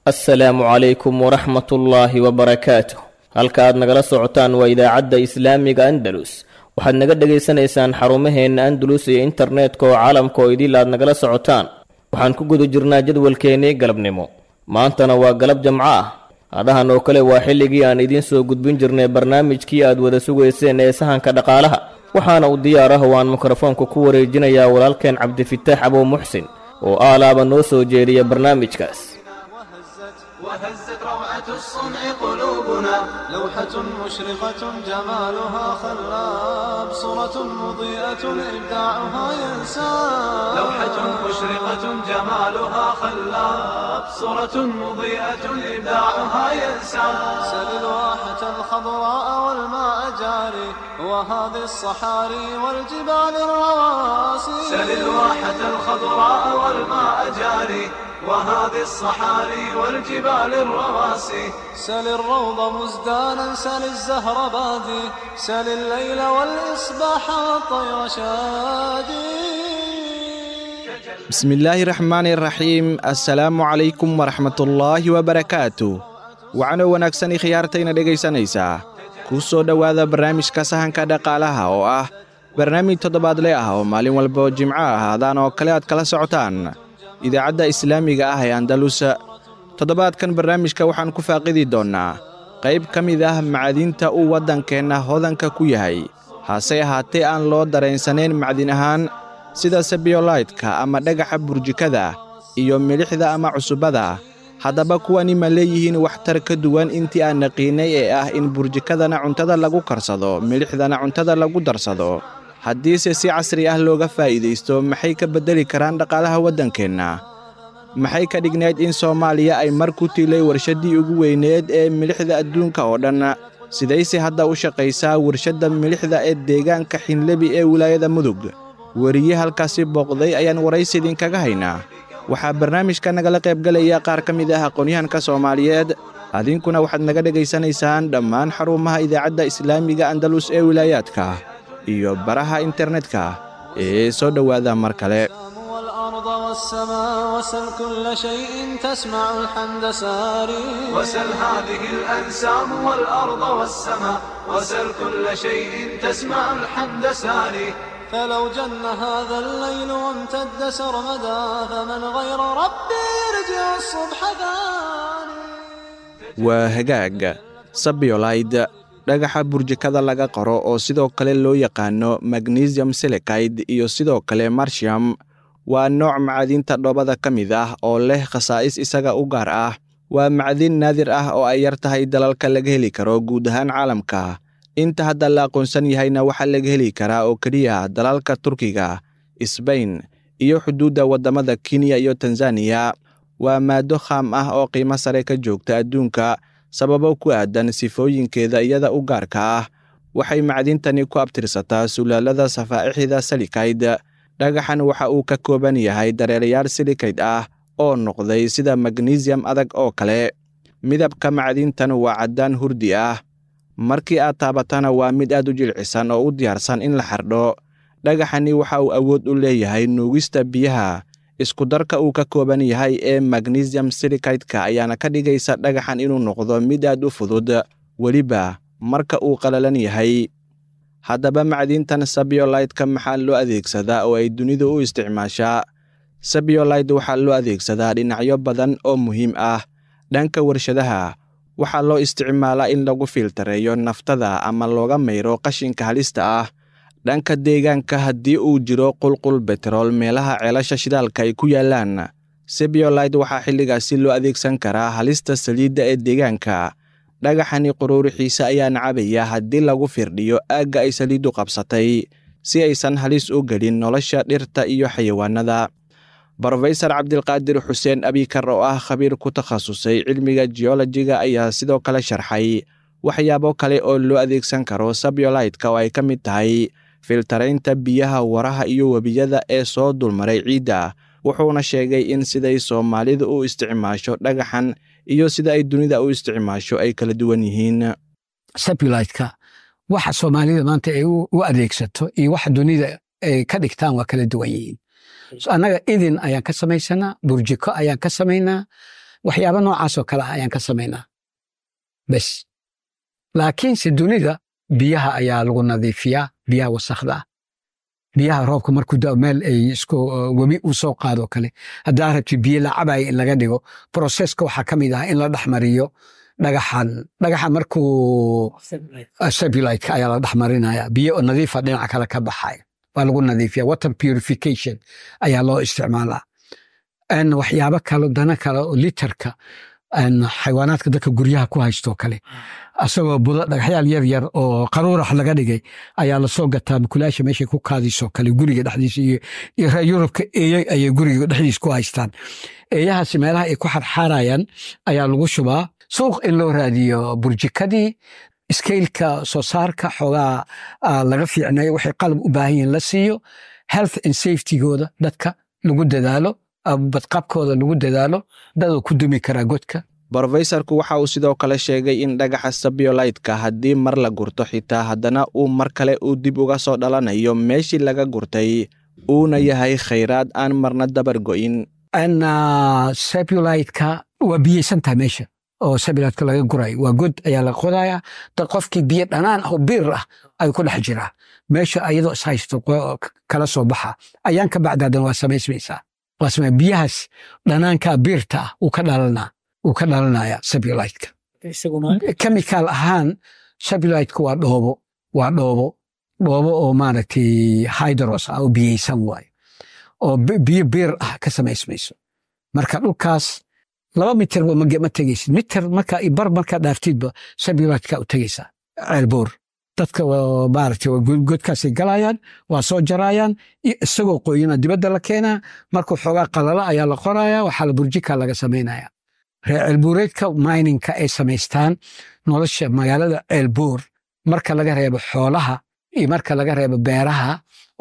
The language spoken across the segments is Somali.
السلام عليكم ورحمة الله وبركاته. halka aad nagala socotaan waa idaacadda islaamiga Andalus. waxaad naga dhageysanaysaan xarumaheena Andalus iyo internetka oo caalamka oo idil aad nagala socotaan. waxaan ku guda jirnaa jadwalkeenii galabnimo. maantana waa galab Jimco ah. adahan oo kale waa xilligii aan idin soo gudbin jirnay barnaamijkii aad wada sugayseen ee sahanka dhaqaalaha. waxaana u diyaar ah waan mikrofoonka ku wareejinayaa walaalkeen Cabdifataax Abu Muxsin oo aalaaba noo soo jeediya barnaamijkaas. وهزت روعة الصنع قلوبنا لوحة مشرقة جمالها خلاب صورة مضيئة إبداعها ينساب لوحة مشرقة جمالها خلاب صورة مضيئة إبداعها ينساب سل الواحة الخضراء والماء جاري وهذه الصحاري والجبال الرواسي سل الواحة الخضراء والماء جاري وهذه الصحاري والجبال الرواسي سل الروض مزدانا سل الزهر بادي سل الليل والإصباح والطير شادي بسم الله الرحمن الرحيم. السلام عليكم ورحمة الله وبركاته. وعنو ونكسني خيارتين dhegaysanaysa ku soo dhawaada barnaamijka sahanka dhaqaalaha oo ah barnaamij toddobaadle ah oo maalin walba Jimco ah hadaan oo kale aad kala socotaan idaacadda islaamiga ah ee Andalus. toddobaadkan barnaamijka waxaan ku faaqidi doonaa qayb ka mid ah macdinta uu waddankeena hodanka ku yahay hase ahaatee aan loo dareensaneyn macdin ahaan sida sabiolite-ka ama dhagaxa burjikada iyo milixda ama cusubada. haddaba kuwani ma leeyihiin waxtar ka duwan intii aan naqiinay ee ah in burjikadana cuntada lagu karsado milixdana cuntada lagu darsado? haddiise si casri ah looga faa'iidaysto maxay ka beddeli karaan dhaqaalaha waddankeenna? maxay ka dhignayd in Soomaaliya ay mar ku tilay warshaddii ugu weyneed ee milixda adduunka oo dhan? sidayse hadda u shaqaysaa warshadda milixda ee deegaanka Xinlebi ee wilaayada Mudug? wariye halkaasi booqday ayaan waraysi idinkaga haynaa. waxaa barnaamijka nagala qaybgalaya qaar ka mid ah aqoonyahanka Soomaaliyeed. adinkuna waxaad naga dhegaysanaysaan dhammaan xarumaha idaacadda islaamiga Andalus ee wilaayaadka iyo baraha internetka ee soo dhawaada mar kale. والأرض والسماء وسل كل شيء تسمع الحمد ساري وسل هذه الأنسام والأرض والسماء وسل كل شيء تسمع الحمد ساري فلو جن هذا الليل وامتد سرمدا فمن غير ربي يرجع الصبح ثاني. وهجاج sabiolite dhagaxa burjikada laga qoro oo sidoo kale loo yaqaano magnesium silicide iyo sidoo kale marcium waa nooc macdinta dhoobada ka mid ah oo leh khasaa'is isaga u gaar ah. waa macdin naadir ah oo ay yar tahay dalalka laga heli karo guud ahaan caalamka. inta hadda la aqoonsan yahayna waxaa laga heli karaa oo keliya dalalka Turkiga, Spain iyo xuduudda wadamada Kenya iyo Tanzania. waa maado khaam ah oo qiimo sare ka joogta adduunka sababo ku aadan sifooyinkeeda iyada u gaarka ah. waxay macdintani ku abtirsataa sulaalada safaa'ixda silicide. dhagaxan waxa uu ka kooban yahay dareerayaal silicide ah oo noqday sida magnesium adag oo kale. midabka macdintan waa caddaan hurdi ah. markii aad taabatana waa mid aad u jilcisan oo u diyaarsan in la xardho. dhagaxani waxa uu awood u leeyahay nuugista biyaha. isku darka uu ka kooban yahay ee magnesium silicide-ka ayaana ka dhigaysa dhagaxan inuu noqdo mid aad u fudud weliba marka uu qalalan yahay. haddaba macdintan sabiolite-ka maxaa loo adeegsadaa oo ay dunidu u isticmaashaa? sabiolite waxaa loo adeegsadaa dhinacyo badan oo muhiim ah. dhanka warshadaha waxaa loo isticmaalaa in lagu filtareeyo naftada ama looga mayro qashinka halista ah. dhanka deegaanka haddii uu jiro qulqul betrol meelaha ceelasha shidaalka ay ku yaalaan, sabiolite waxaa xilligaasi loo adeegsan karaa halista saliidda ee deegaanka. dhagaxani quruurixiisa ayaa nacabaya haddii lagu firdhiyo aagga ay saliiddu qabsatay si aysan halis u gelin nolosha dhirta iyo xayawaanada. Professor Cabdilqaadir Xuseen Abikar oo ah khabiir ku takhasusay cilmiga geologiga ayaa sidoo kale sharxay waxyaabo kale oo loo adeegsan karo sabiolite-ka oo ay ka mid tahay filtaraynta biyaha waraha iyo webiyada ee soo dulmaray ciidda. wuxuuna sheegay in siday Soomaalidu u isticmaasho dhagaxan iyo sida ay dunida u isticmaasho ay kala duwan yihiin. sabiolite-ka waxa Soomaalida maanta ay u adeegsato iyo waxa dunida ay ka dhigtaan waa kala duwan yihiin. annaga idin ayaan ka samaysanaa, burjiko ayaan ka samaynaa, waxyaaba noocaasoo kale ah ayaan ka samaynaa bes. laakiinse dunida biyaha ayaa lagu nadiifiyaa, biyaha wasakhda ah, biyaha roobka markuu dao meel ay isku webi u soo qaado kale haddaa rabti biyo la cabaya in laga dhigo processka waxaa ka mid ah in la dhexmariyo dhagaxa markuu sabulite ayaa la dhexmarinaya, biyo nadiifa dhinaca kale ka baxaya waa lagu nadiifiya. water purification ayaa loo isticmaalaa. waxyaabo kale dana kale oo literka xayawaanaadka dadka guryaha ku haysto kale asagoo budo dhagaxyaal yar yar oo qaruurax laga dhigay ayaa lasoo gataa mukulaasha meeshay ku kaadiso kale guriga dhexdiisa iyo reer Yurubka eeyay ayay guriga dhexdiisa ku haystaan. eeyahaasi meelaha ay ku xarxaarayaan ayaa lagu shubaa suuq in loo raadiyo burjikadii skeylka soo saarka xoogaa laga fiicnayo waxay qalab u baahan yihiin la siiyo, health and safety-gooda dadka lagu dadaalo, badqabkooda lagu dadaalo, dadoo ku dumi karaa godka. brofesorku waxa uu sidoo kale sheegay in dhagaxa sabiolite-ka haddii mar la gurto xitaa haddana uu mar kale uu dib uga soo dhalanayo meeshii laga gurtay uuna yahay khayraad aan marna dabar go'in. sabiolite-ka waa biyeysantaha meesha oo sabiolite-ka laga guray waa god ayaa la qodaya, dad qofkii biyo dhanaan oo biir ah ay ku dhex jiraa meesha ayadoo is haysto kala soo baxa ayaan ka bacdaadan waa samaysmaysaa. biyahaas dhanaanka biirta ah uu ka dhalanaya sabiolite-ka. chemical ahaan sabiolite-ka waa dhoobo oo maaragtay hydros ah oo biyeysan waayo oo biyo biir ah ka samaysmayso. marka dhulkaas 2 mitir ma tegaysid, mitir markaa dhaaftidba sabiolite-ka u tegaysaa. ceelbuur dadka maaragtay godkaasay galayaan, waa soo jarayaan, isagoo qoyina dibadda la keenaa, markuu xoogaa qalala ayaa la qorayaa, waxaa la burjika laga samaynaya. reer ceelbuureedka miningka ay samaystaan nolosha magaalada ceelbuur marka laga reebo xoolaha iyo marka laga reebo beeraha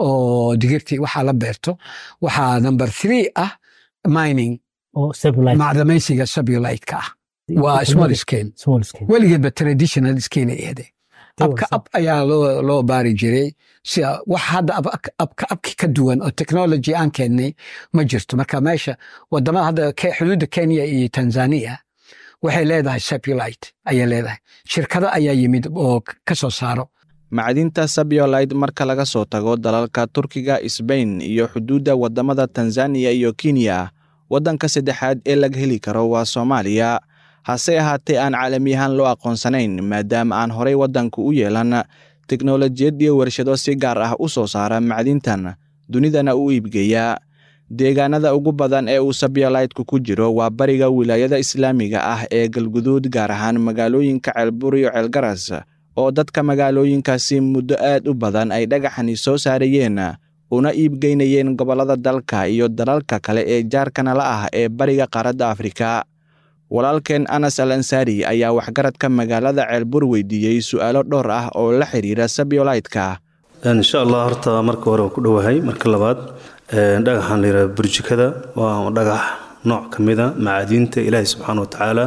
oo digirtii waxaa la beerto, waxaa number 3 ah mining macdamaysiga sabiolite-ka ah. waa small scale weligeedba traditional scale ay ahde. ab ayaa loo baari jiray si wax hadda abki ka duwan oo technology aan keennay ma jirto. marka meesha wadamada hadda xuduudda Kenya iyo Tanzania waxay leedahay sabiolite ayay leedahay, shirkado ayaa yimid oo ka soo saaro macdinta sabiolite. marka laga soo tago dalalka Turkiga, Spain iyo xuduudda wadamada Tanzania iyo Kenya, wadanka saddexaad ee laga heli karo waa Soomaaliya. hase ahaatee aan caalami ahaan loo aqoonsanayn maadaama aan horey wadanku u yeelan teknolojiyad iyo warshado si gaar ah u soo saara macdintan dunidana u iibgeeya. deegaanada ugu badan ee uu sabiolite-ku ku jiro waa bariga wilaayada islaamiga ah ee Galguduud, gaar ahaan magaalooyinka Ceelbuur iyo Ceelgaras oo dadka magaalooyinkaasi muddo aad u badan ay dhagaxani soo saarayeen una iibgeynayeen gobolada dalka iyo dalalka kale ee jaarkana la ah ee bariga qaaradda Afrika. walaalkeen Anas Al-Ansari ayaa waxgaradka magaalada Ceelbuur weydiiyey su'aalo dhowr ah oo la xiriira sabiolite-ka. insha Allah horta marka hore ku dhawahay, marka labaad dhagaxan la yiraahdo burjikada waa dhagax nooc kamida macaadinta Ilaahay subhanahu wa ta'ala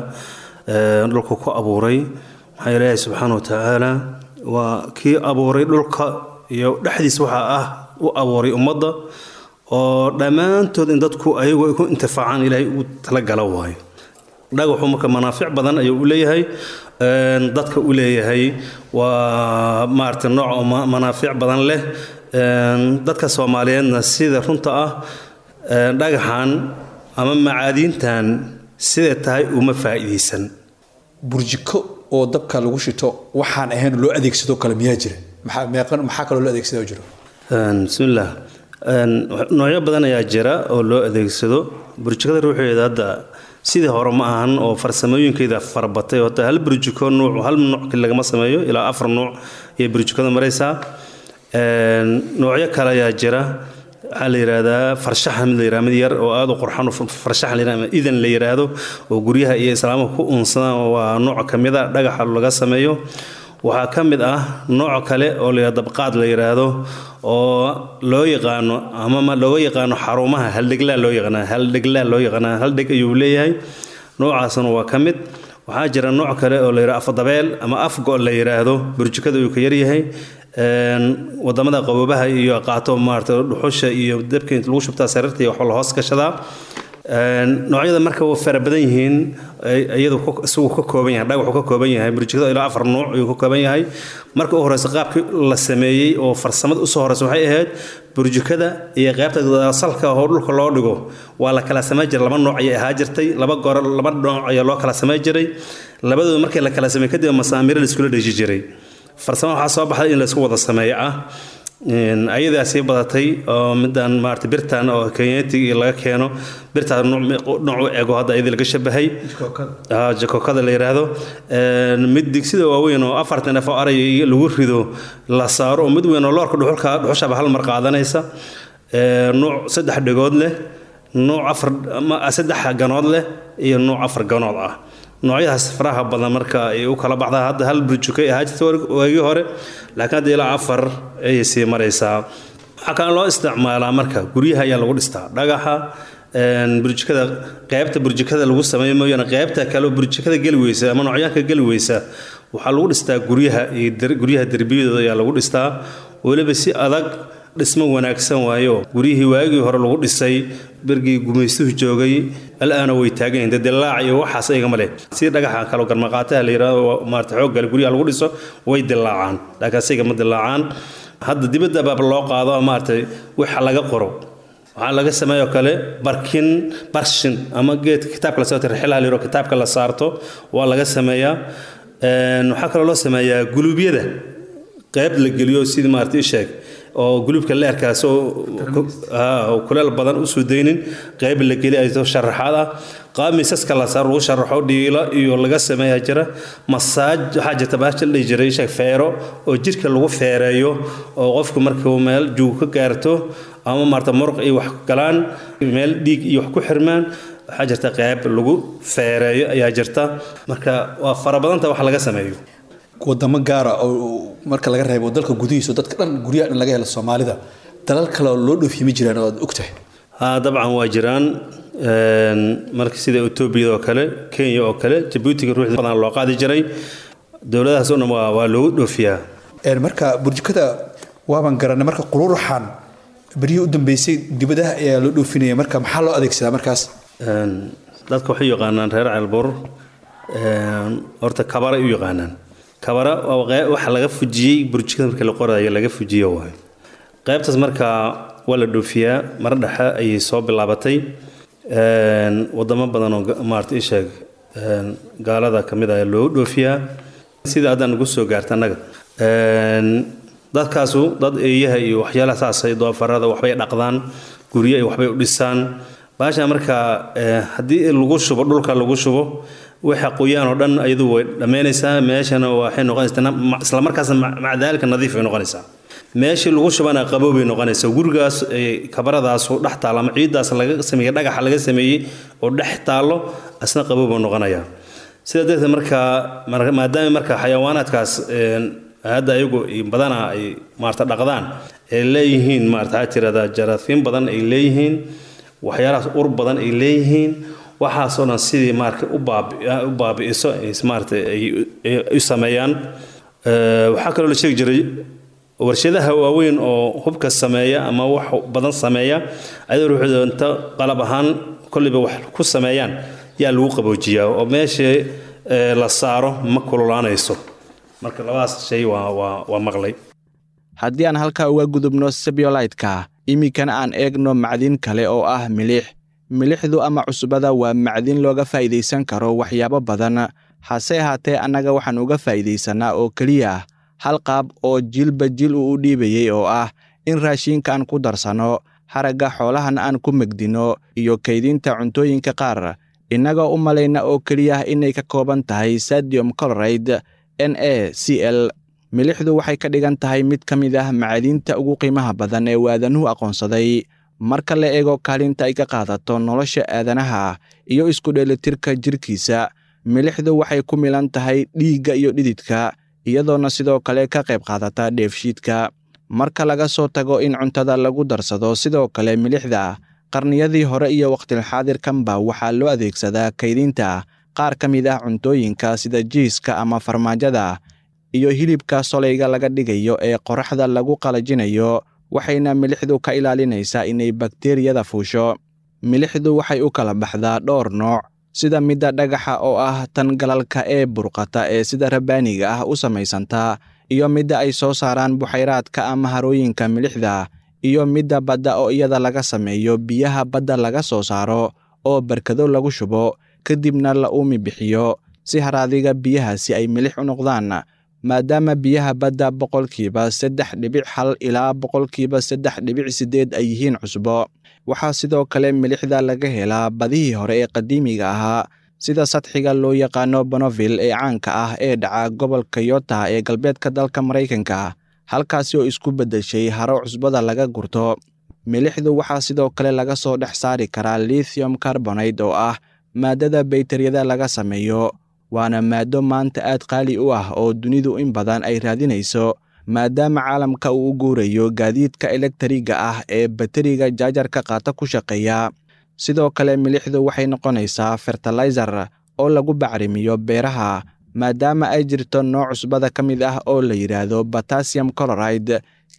dhulka ku abuuray. maxaa Ilaahay subhanahu wa ta'ala waa kii abuuray dhulka iyo dhexdiisa waxa ah u abuuray ummadda oo dhammaantood in dadku ayagu ku intifaacaan Ilaahay u tala gala waayo. dhagaxu marka manaafic badan ayuu u leeyahay, dadka u leeyahay waa maartay nooc manaafic badan leh. dadka Soomaaliyeedna sida runta ah dhagaxan ama macaadintan sida tahay uma faa'iideysan. burjiko oo dabka lagu shito waxaan ahayn loo adeegsado kala miyaa jira? maxaa kaloo loo adeegsado jiro? bismillah, noocyo badan ayaa jira oo loo adeegsado. burjikada ruuxeeda hadda sidii hore ma ahan oo farsamooyinkeeda farabatay oo hal burjiko hal nooc lagama sameeyo, ilaa 4 nooc ee burjikada maraysa. noocyo kale ayaa jira, waxaa la yiraahdaa farshaxan la yiraahdo mid yar oo aad u qurxan farshaxan la yiraahdo idan la yiraahdo oo guryaha iyo islaamka ku unsadaan, waa nooc kamid ah dhagaxa laga sameeyo. waxaa kamid ah nooc kale oo la yiraahdo dabqaad la yiraahdo oo loo yaqaano ama loo yaqaano xarumaha haldhiglaa loo yaqaan haldhig ayuu leeyahay. noocaasna waa kamid. waxaa jira nooc kale oo la yiraahdo afdabeel ama afgo la yiraahdo, burjikada uu ka yar yahay. wadamada qaboobaha iyo qaato maartay dhuxusha iyo dabka inta lagu shubtaa sariirta iyo wax la hoos gashadaa. noocyada marka way fara badan yihiin iyadu isagu ka kooban yahay dhagaxu ka kooban yahay burjikada ilaa 4 nooc ayuu ka kooban yahay marka u horeysa qaabkii la sameeyay oo farsamada u soo horeysa waxay ahayd burjikada iyo qaybta salka oo dhulka loo dhigo waa la kala sameeyay jiray 2 nooc ayay ahaa jirtay 2 nooc ayaa loo kala sameeyay jiray labadooda markii la kala sameeyay kadib masaamir la isku dhigi jiray farsamo waxa soo baxday in la isku wada sameeyo ayadaasi badatay oo midaan maartay birtan oo Kenyaatiga laga keeno birtan nooc eego hadda ayada laga shabahay jakokada la yiraahdo mid digsida waaweyn oo 40 naf oo aray lagu rido la saaro mid weyn oo loorka dhuxusha hal mar qaadanaysa nooc 3 dhagood leh nooc 3 ganood leh iyo nooc 4 ganood ah noocyadaas faraha badan marka ay u kala baxdaa hadda hal burjiko ay haajto waagii hore laakiin hadda ilaa 4 ay sii maraysaa waxa kale loo isticmaalaa marka guryaha ayaa lagu dhistaa dhagaxa burjikada qaybta burjikada lagu sameeyo mooyana qaybta kale burjikada gali weysa ama noocyaanka gali weysa waxa lagu dhistaa guryaha darbiyadooda ayaa lagu dhistaa waliba si adag dhismo wanaagsan waayo guriyihii waagii hore lagu dhisay bergii gumaystuhu joogay alaana way taageen dilaac iyo waxaas ayaga male si dhagaxa kale garmaqaataha la yiraahdo maarta xoog gal guriga lagu dhiso way dilaacaan laakiin asiga ma dilaacaan hadda dibadda baab loo qaado maarta waxa laga qoro waxa laga sameeyo kale barshin ama geed kitaabka la soo tirxilaha la yiraahdo kitaabka la saarto waa laga sameeyaa waxa kale loo sameeyaa guluubyada qayb la geliyo sidii maarta sheeg oo gulubka leerkaas oo kuleel badan u soo deeynin qayb la geli ay soo sharaxada qaamisaska la saaro sharaxo dhiila iyo laga sameeyaa jira masaaj waxa jirta baashal la jiray sheeg feero oo jirka lagu feereeyo oo qofku markuu meel joog ka gaarto ama marta muruq ay wax galaan meel dhiig iyo wax ku xirmaan waxa jirta qayb lagu feereeyo ayaa jirta marka waa farabadanta wax laga sameeyo wadamo gaar ah oo marka laga reebo dalka gudihiisa dadka dhan guryaha in laga helo Soomaalida dalal kale oo loo dhoofiyay ma jiraan oo aad ogtahay dabcan waa jiraan marka sida Ethiopia oo kale Kenya oo kale Djibouti ruuxda badan loo qaadi jiray dawladahaas oo waa loo dhoofiyaa marka burjikada waaban garanay marka qururuxan bariyo u dambeysay dibadaha ayaa loo dhoofinaya marka maxaa loo adeegsadaa markaas dadku waxay yaqaanaan reer Ceelbuur horta kabara u yaqaanaan kabara waxa laga fujiyay burjikada markii la qorayo laga fujiyo waay qaybtaas marka wala dhoofiyaa mar dhaxa ay soo bilaabatay wadamo badan oo maartay sheeg gaalada kamid ah loo dhoofiyaa sida adan ugu soo gaartay anaga dadkaasu dad eeyaha iyo waxyaalaha saasay doofarada waxbay dhaqdaan guriga ay waxbay u dhisaan baasha marka hadii lagu shubo dhulka lagu shubo waxa qoyaan oo dhan ayadu way dhameynaysaa meeshana waxay noqonaysaa isla markaas macdaalka nadiif ay noqonaysaa meeshii lagu shubana qabow ay noqonaysaa gurigaas kabaradaas oo dhax taala ama ciidaas laga sameeyay dhagaxa laga sameeyay oo dhax taalo asna qabow buu noqonayaa sida dadka marka maadaama marka xayawaanaadkaas hadda ayagu badana ay maarta dhaqdaan ay leeyihiin maarta tirada jarafiin badan ay leeyihiin waxyaalahaas ur badan ay leeyihiin waxaasoo dhan sidii marka u baabi'iso maarta ay sameeyaan waxa kale oo la sheegi jiray warshadaha waaweyn oo hubka sameeya ama wax badan sameeya ayadoo ruuxda inta qalab ahaan kulliba wax ku sameeyaan yaa lagu qaboojiyaa oo meesha la saaro ma kululaanayso marka labadaas shay waa maqlay haddii aan halka uga gudubno sabiolite-ka imikan aan eegno macdin kale oo ah milixdu ama cusbada waa macdin looga faa'iideysan karo waxyaabo badan hase ahaatee annaga waxaan uga faa'iideysanaa oo keliya hal qaab oo jilba jil uu u dhiibayay oo ah in raashinka aan ku darsano haragga xoolahan aan ku megdino iyo kaydinta cuntooyinka qaar innagoo u malayna oo keliya inay ka kooban tahay sodium chloride NaCl milixdu waxay ka dhigan tahay mid ka mid ah macdinta ugu qiimaha badan ee waadanuhu aqoonsaday marka la eego kaalinta ay ka qaadato nolosha aadanaha iyo isku dheelitirka jirkiisa milixdu waxay ku milan tahay dhiigga iyo dhididka iyadoona sidoo kale ka qayb qaadata dheefshiidka marka laga soo tago in cuntada lagu darsado sidoo kale milixda qarniyadii hore iyo waqtil xaadirkanba waxaa loo adeegsadaa kaydinta qaar ka mid ah cuntooyinka sida jiiska ama farmaajada iyo hilibka solayga laga dhigayo ee qoraxda lagu qalajinayo waxayna milixdu ka ilaalinaysaa inay bakteeriyada fuusho milixdu waxay u kala baxdaa dhowr nooc sida midda dhagaxa oo ah tan galalka ee burqata ee sida rabbaaniga ah u samaysanta iyo midda ay soo saaraan buxayraadka ama harooyinka milixda iyo midda badda oo iyada laga sameeyo biyaha badda laga soo saaro oo barkado lagu shubo kadibna la uumi bixiyo si haraadiga biyahaasi ay milix u noqdaan maadaama biyaha badda 3.1 ilaa 3.8 ay yihiin cusbo. waxaa sidoo kale milixda laga helaa badihii hore ee qadiimiga ahaa sida sadxiga loo yaqaano Bonneville ee caanka ah ee dhaca gobolka Utah ee galbeedka dalka Mareykanka, halkaasi oo isku beddeshay haro cusbada laga gurto. milixdu waxaa sidoo kale laga soo dhex saari karaa lithium carbonate oo ah maadada baytariyada laga sameeyo, waana maado maanta aad qaali u ah oo dunidu in badan ay raadinayso maadaama caalamka uu u guurayo gaadiidka elektriga ah ee bateriga jaajarka qaata ku shaqeeya. sidoo kale milixdu waxay noqonaysaa fertilizer oo lagu bacrimiyo beeraha maadaama ay jirto nooc cusbada ka mid ah oo la yiraahdo potassium chloride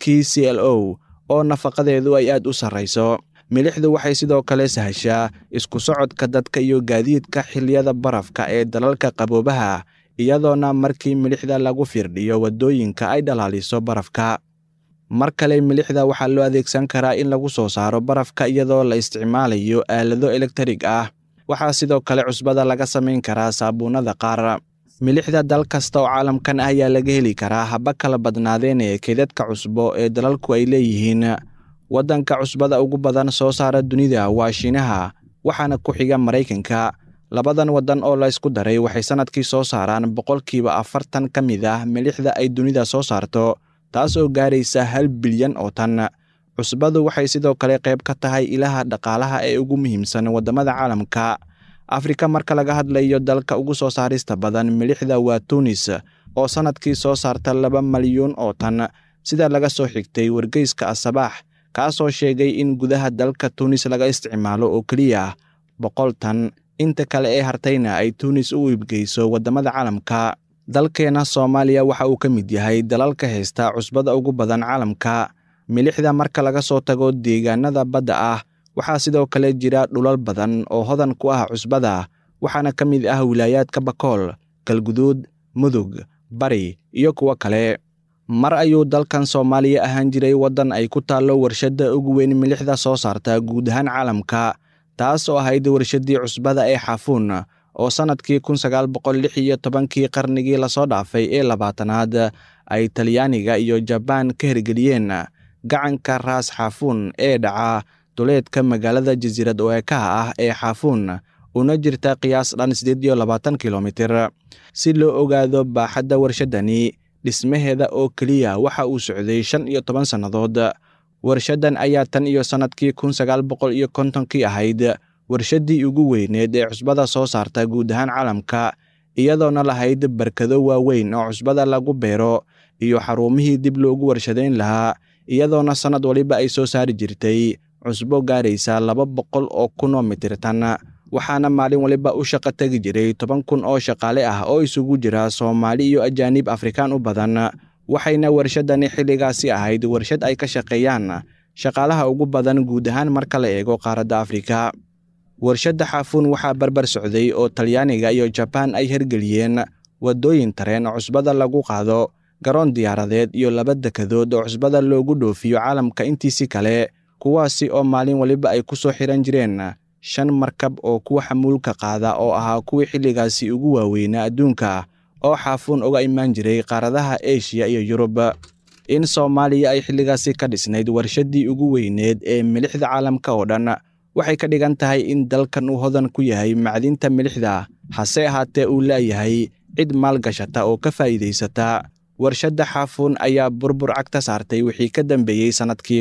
KClO oo nafaqadeedu ay aad u sarreyso. milixdu waxay sidoo kale sahashaa isku socodka dadka iyo gaadiidka xilliyada barafka ee dalalka qaboobaha, iyadoona markii milixda lagu firdhiyo wadooyinka ay dhalaaliso barafka. mar kale milixda waxaa loo adeegsan karaa in lagu soo saaro barafka iyadoo la isticmaalayo aalado elektrig ah. waxaa sidoo kale cusbada laga samayn karaa saabuunada qaar. milixda dal kasta oo caalamkan ah ayaa laga heli karaa haba kala badnaadeen ee keedadka cusbo ee dalalku ay leeyihiin. waddanka cusbada ugu badan soo saara dunida waa Shiinaha, waxaana ku xiga Mareykanka. labadan waddan oo la isku daray waxay sanadkii soo saaraan 40% ka mid ah milixda ay dunida soo saarto, taas oo gaaraysa 1 bilyan oo tan. cusbadu waxay sidoo kale qayb ka tahay ilaha dhaqaalaha ee ugu muhiimsan wadamada caalamka. Afrika marka laga hadlayo dalka ugu soo saarista badan milixda waa Tunis oo sanadkii soo saarta 2 malyan oo tan, sida laga soo xigtay wargeyska Asabaax, kaasoo sheegay in gudaha dalka Tunis laga isticmaalo oo kaliya 100 tan, inta kale ee hartayna ay Tunis u iibgeyso wadamada caalamka. dalkeena Soomaaliya waxa uu ka mid yahay dalalka haysta cusbada ugu badan caalamka. milixda marka laga soo tago deegaanada badda ah, waxaa sidoo kale jira dhulal badan oo hodan ku ah cusbada, waxaana ka mid ah wilaayaadka Bakool, Galguduud, Mudug, Bari iyo kuwa kale. mar ayuu dalkan Soomaaliya ahaan jiray waddan ay ku taallo warshadda ugu weyn milixda soo saarta guud ahaan caalamka, taas oo ahayd warshadii cusbada ee Xaafuun oo sanadkii 1916 qarnigii la soo dhaafay ee 20aad ay Talyaaniga iyo Jabaan ka hirgeliyeen gacanka Raas Xaafuun ee dhaca duleedka magaalada jasiirad Oekaha ah ee Xaafuun, una jirta qiyaas dhan 28 kilomitir. si loo ogaado baaxadda warshadani, dhismaheeda oo kaliya waxa uu socday 15 sannadood. warshadan ayaa tan iyo sanadkii 1950 ahayd warshadii ugu weyneed ee cusbada soo saarta guud ahaan caalamka, iyadoona lahayd barkado waaweyn oo cusbada lagu beero iyo xarumihii dib loogu warshadayn lahaa, iyadoona sanad waliba ay soo saari jirtay cusbo gaaraysa 200 oo kun oo mitir tan. waxaana maalin waliba u shaqo tagi jiray 10,000 oo shaqaale ah oo isugu jira Soomaali iyo ajaanib Afrikaan u badan. waxayna warshadani xilligaasi ahayd warshad ay ka shaqeeyaan shaqaalaha ugu badan guud ahaan marka la eego qaaradda Afrika. warshadda Xaafuun waxaa barbar socday oo Talyaaniga iyo Jabaan ay hirgeliyeen wadooyin tareen oo cusbada lagu qaado, garoon diyaaradeed iyo 2 dekedood oo cusbada loogu dhoofiyo caalamka intiisi kale, kuwaasi oo maalin waliba ay ku soo xiran jireen 5 markab oo kuwa xamuulka qaada oo ahaa kuwii xilligaasi ugu waaweynaa adduunka, oo Xaafuun uga imaan jiray qaaradaha Asia iyo Yurub. in Soomaaliya ay xilligaasi ka dhisnayd warshadii ugu weyneed ee milixda caalamka oo dhan waxay ka dhigan tahay in dalkan uu hodan ku yahay macdinta milixda, hase ahaatee uu leeyahay cid maalgashata oo ka faa'iidaysata. warshadda Xaafuun ayaa burbur cagta saartay wixii ka dambeeyey sanadkii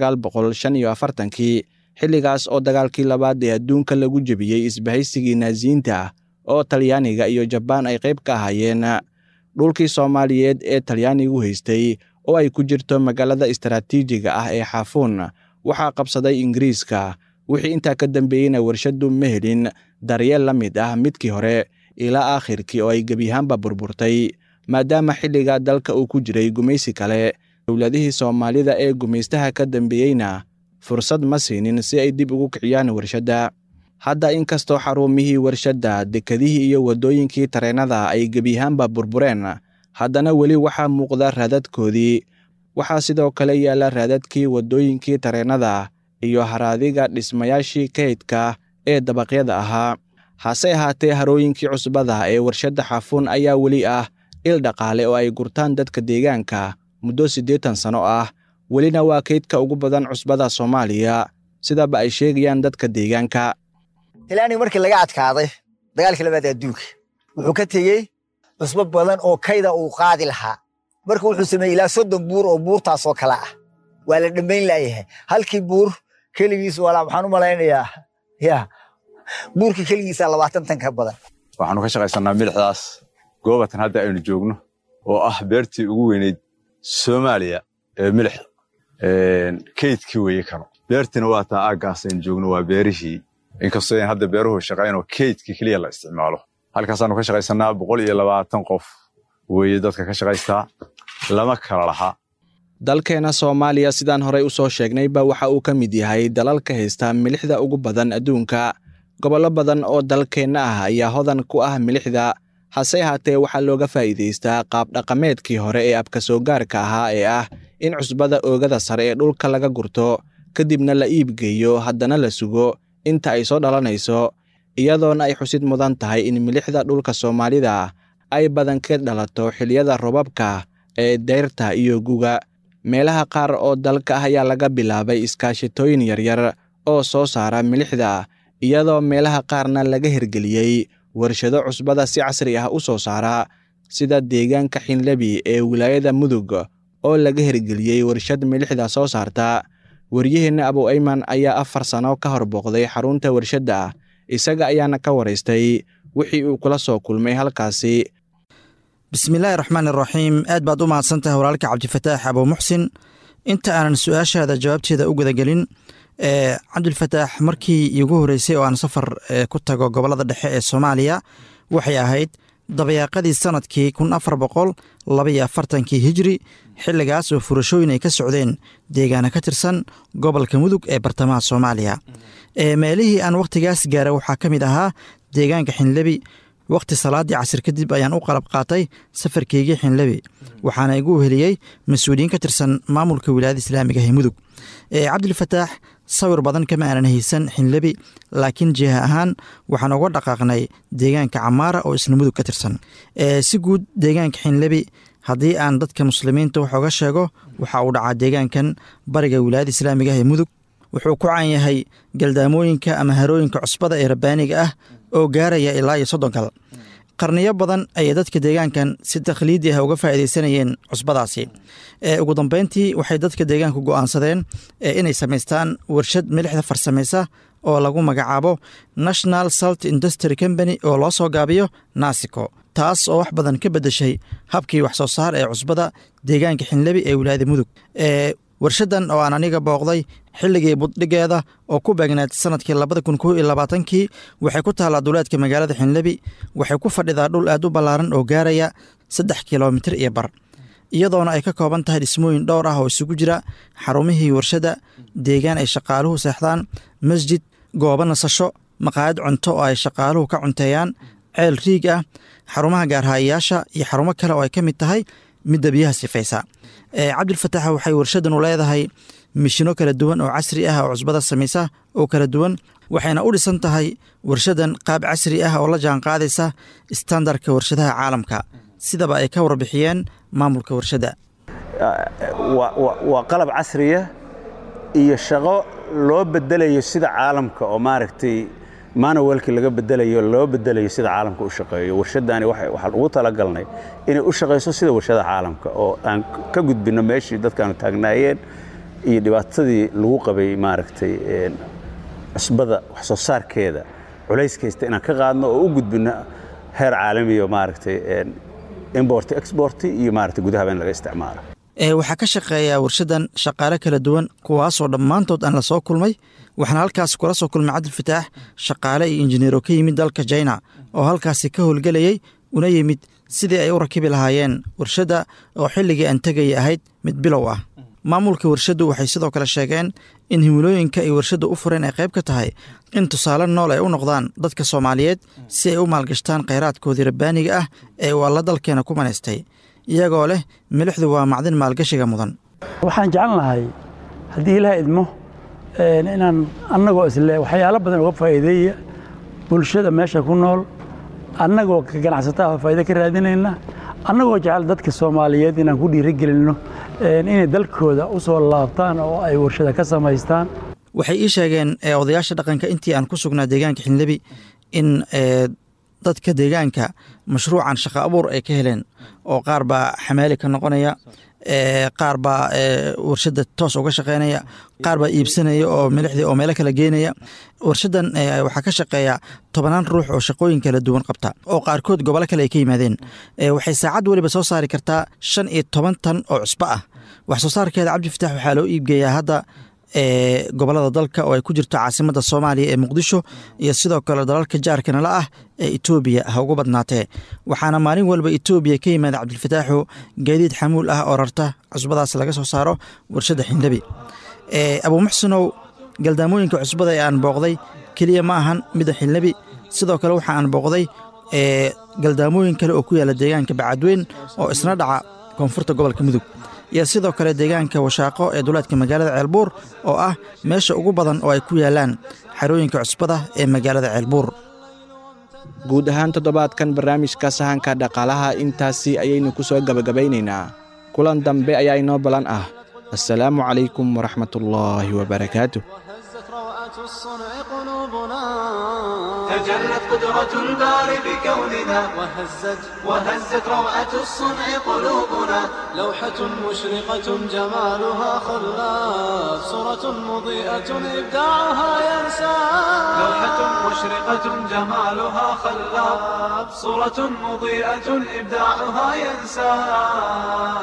1945, xilligaas oo dagaalkii labaad ee adduunka lagu jebiyey isbahaysigii Naaziyiinta oo Talyaaniga iyo Jabaan ay qayb ka ahaayeen. dhulkii Soomaaliyeed ee Talyaanigu haystay oo ay ku jirto magaalada istaraatiijiga ah ee Xaafuun waxaa qabsaday Ingiriiska. wixii intaa ka dambeeyeyna warshaddu ma helin daryeel la mid ah midkii hore ilaa aakhirkii oo ay gebi ahaanba burburtay, maadaama xilliga dalka uu ku jiray gumaysi kale. dowladihii Soomaalida ee gumaystaha ka dambeeyeyna fursad ma siinin si ay dib ugu kiciyaan warshadda. hadda inkastoo xarumihii warshadda, dekedihii iyo waddooyinkii tareennada ay gebi ahaanba burbureen, haddana weli waxaa muuqda raadadkoodii. waxaa sidoo kale yaalla raadadkii waddooyinkii tareennada iyo haraadiga dhismayaashii kaydka ee dabaqyada ahaa. hase ahaatee harooyinkii cusbada ee warshadda xaafuun ayaa weli ah il dhaqaale oo ay gurtaan dadka deegaanka muddo 80 sano ah, welina waa kaydka ugu badan cusbada Soomaaliya sidaba ay sheegayaan dadka deegaanka. Talyaaniga markii laga adkaaday dagaalkii labaad adduunka wuxuu ka tegey cusbo badan oo kayda uu qaadi lahaa. marka wuxuu sameeyay ilaa 30 buur oo buurtaas oo kala ah waa la dhameyn laayahay. halkii buur kaligiis wala waxaan u malaynayaa buurkii kaligiis 20 tan ka badan. waxaanu ka shaqaysanaa milixdaas goobatan hadda aynu joogno oo ah beertii ugu weyneyd Soomaaliya ee milix kaydkii weeye kano. beertina waa taa aagaas aynu joogno waa beerihii, inkastoo aan hadda beeruhu shaqaynoo kaydkii kaliya la isticmaalo. halkaasaanu ka shaqaysanaa 120 qof weeye dadka ka shaqaystaa, lama kala laha. dalkeena Soomaaliya sidaan horey u soo sheegnayba waxa uu ka mid yahay dalalka haysta milixda ugu badan adduunka. gobollo badan oo dalkeena ah ayaa hodan ku ah milixda, hase ahaatee waxaa looga faa'iidaystaa qaab dhaqameedkii hore ee abka soo gaarka ahaa ee ah in cusbada oogada sare ee dhulka laga gurto kadibna la iibgeeyo haddana la sugo inta ay soo dhalanayso, iyadoona ay xusid mudan tahay in milixda dhulka Soomaalida ay badankeed dhalato xilliyada roobabka ee dayrta iyo guga. meelaha qaar oo dalka ah ayaa laga bilaabay iskaashatooyin yaryar oo soo saara milixda, iyadoo meelaha qaarna laga hirgeliyey warshado cusbada si casri ah u soo saara, sida deegaanka Xinlebi ee wilaayada Mudug oo laga hirgeliyey warshad milixda soo saarta. waryaheena Abu Ayman ayaa 4 sano ka hor booqday xarunta warshadda, isaga ayaana ka waraystay wixii uu kula soo kulmay halkaasi. bismillaahi raxmaani raxiim. aad baad u mahadsantahay walaalka Cabdifataax Abu Muxsin. inta aanan su'aashaada jawaabteeda u gudagelin, Cabdifataax markii iigu horeysay oo aan safar ku tago gobolada dhexe ee Soomaaliya waxay ahayd dabayaaqadii sanadkii 1442 hijri, xilligaas oo furashooyin ay ka socdeen deegaana ka tirsan gobolka Mudug ee bartamaha Soomaaliya. meelihii aan waqtigaas gaaray waxaa ka mid ahaa deegaanka Xinlebi. waqti salaadii casir kadib ayaan u qalab qaatay safarkeygii Xinlebi, waxaana igu heliyey mas-uuliyiin ka tirsan maamulka wilaayada islaamiga ee Mudug. Cabdifataax, sawir badan kama aanan haysan Xinlebi, laakiin jiha ahaan waxaan uga dhaqaaqnay deegaanka Camaara oo isna Mudug ka tirsan. si guud deegaanka Xinlebi haddii aan dadka muslimiinta wax uga sheego, waxa uu dhacaa deegaankan bariga wilaayada islaamiga ee Mudug. wuxuu ku caan yahay galdaamooyinka ama harooyinka cusbada ee rabbaaniga ah oo gaaraya ilaa 30 kal. qarniyo badan ayay dadka deegaankan si takhliidi ah uga faa'iidaysanayeen cusbadaasi. ugu dambeyntii waxay dadka deegaanku go'aansadeen inay samaystaan warshad milixda farsamaysa oo lagu magacaabo National Salt Industry Company oo loo soo gaabiyo NASICO, taas oo wax badan ka beddeshay habkii wax soo saar ee cusbada deegaanka Xinlebi ee wilaayada Mudug. warshadan oo aan aniga booqday xilligii buddhigeeda oo ku beegneed sanadkii 2021 waxay ku taallaa duleedka magaalada Xinlebi. waxay ku fadhidaa dhul aad u ballaaran oo gaaraya 3 kilomitir iyo bar, iyadoona ay ka kooban tahay dhismooyin dhowr ah oo isugu jira xarumihii warshadda, deegaan ay shaqaaluhu seexdaan, masjid, goobo nasasho, maqaayad cunto oo ay shaqaaluhu ka cunteeyaan, ceel riig ah, xarumaha gaarhaayayaasha iyo xarumo kale oo ay ka mid tahay midda biyaha sifaysa. Cabdifataax waxay warshadan u leedahay mishino kala duwan oo casri ah oo cusbada samaysa oo kala duwan, waxayna u dhisan tahay warshadan qaab casri ah oo la jaan qaadaysa standardka warshadaha caalamka, sidaba ay ka warbixiyeen maamulka warshadda. waa qalab casriya iyo shaqo loo bedelayo sida caalamka oo maaragtay manualki laga bedelayo loo bedelayo sida caalamka u shaqeeyo. warshadani waxaan ugu talagalnay inay u shaqeyso sida warshada caalamka, oo aan ka gudbino meeshii dadkaanu taagnaayeen iyo dhibaatadii lagu qabay maaragtay cusbada wax soo saarkeeda culayskaysta inaan ka qaadno oo u gudbino heer caalami oo maaragtay import export iyo maaragtay gudaha in laga isticmaalo. waxaa ka shaqeeya warshadan shaqaale kala duwan, kuwaasoo dhammaantood aan la soo kulmay. waxaana halkaas kula soo kulmay Cabdifataax shaqaale iyo injineero ka yimid dalka China oo halkaasi ka howlgelayay una yimid sidii ay u rakibi lahaayeen warshadda oo xilligii aan tegayay ahayd mid bilow ah. maamulka warshaddu waxay sidoo kale sheegeen in himilooyinka ay warshadda u fureen ay qayb ka tahay in tusaale nool ay u noqdaan dadka Soomaaliyeed si ay u maalgashtaan kheyraadkoodii rabbaaniga ah ee uu alla dalkeena ku manaystay iyagoo leh milixdu waa macdin maalgashiga mudan. waxaan jecelnahay haddii ilaahay idmo inaan annagoo isle waxyaalo badan uga faa'iideeya bulshada meesha ku nool annagoo ka ganacsataa faa'iido ka raadinayna annagoo jecel dadka Soomaaliyeed inaan ku dhiirigelinno inay dalkooda u soo laabtaan oo ay warshada ka samaystaan. waxay ii sheegeen odayaasha dhaqanka intii aan ku sugnaa deegaanka Xinlebi in dadka deegaanka mashruucan shaqo abuur ay ka heleen oo qaar baa xamaali ka noqonaya qaar baa warshada toos uga shaqeynaya qaar baa iibsanaya oo milixdii oo meelo kala geenaya. warshadan waxaa ka shaqeeya 10 ruux oo shaqooyin kala duwan qabta oo qaarkood gobolo kale ay ka yimaadeen. waxay saacad waliba soo saari kartaa 15 tan oo cusbo ah. wax soo saarkeeda Cabdi Fataax waxaa loo iibgeeyaa hadda gobolada dalka oo ay ku jirto caasimadda Soomaaliya ee Muqdisho iyo sidoo kale dalalka jaarkana la ah ee Itoobiya ha ugu badnaatee. waxaana maalin walba Itoobiya ka yimaada Cabdi Fataax gaadiid xamuul ah oo rarta cusbadaas laga soo saaro warshada Xinlebi. Abu Muxsinow galdaamooyinka cusbada ee aan booqday kaliya ma ahan mid Xinlebi, sidoo kale waxa aan booqday galdaamooyin kale oo ku yaala deegaanka Bacadweyn oo isna dhaca koonfurta gobolka Mudug iyo sidoo kale deegaanka Washaaqo ee duleedka magaalada Ceelbuur oo ah meesha ugu badan oo ay ku yaalaan xarooyinka cusbada ee magaalada Ceelbuur. guud ahaan toddobaadkan barnaamijka sahanka dhaqaalaha intaasi ayaynu ku soo gabagabaynaynaa. kulan dambe ayaa inoo balan ah. assalaamu calaykum waraxmatullaahi wabarakaatuh. تجلت قدرة الباري بكوننا وهزت روعة الصنع قلوبنا. لوحة مشرقة جمالها خلاف صورة مضيئة إبداعها ينسى. لوحة مشرقة جمالها خلاف صورة مضيئة إبداعها ينسى.